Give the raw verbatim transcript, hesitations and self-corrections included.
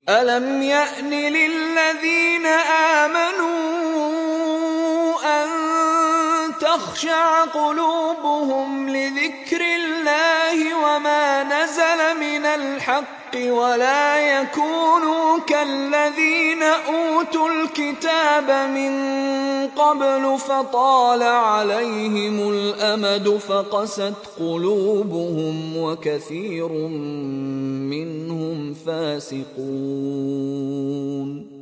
ألم يأن للذين آمنوا أن تخشع قلوبهم لذكر الله وما نزل من الحق ولا يكونوا كالذين أوتوا الكتاب من قبل فطال عليهم الأمد فقست قلوبهم وكثير منهم فاسقون